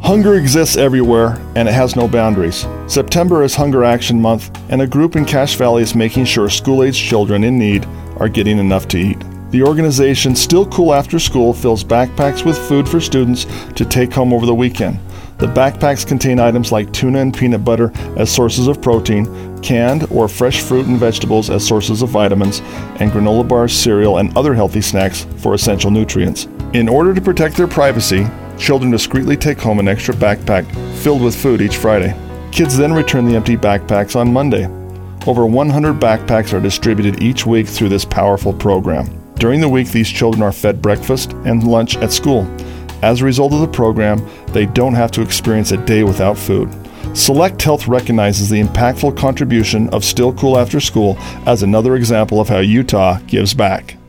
Hunger exists everywhere, and it has no boundaries. September is Hunger Action Month, and a group in Cache Valley is making sure school-aged children in need are getting enough to eat. The organization Still Cool After School fills backpacks with food for students to take home over the weekend. The backpacks contain items like tuna and peanut butter as sources of protein, canned or fresh fruit and vegetables as sources of vitamins, and granola bars, cereal, and other healthy snacks for essential nutrients. In order to protect their privacy, children discreetly take home an extra backpack filled with food each Friday. Kids then return the empty backpacks on Monday. Over 100 backpacks are distributed each week through this powerful program. During the week, these children are fed breakfast and lunch at school. As a result of the program, they don't have to experience a day without food. Select Health recognizes the impactful contribution of Still Cool After School as another example of how Utah gives back.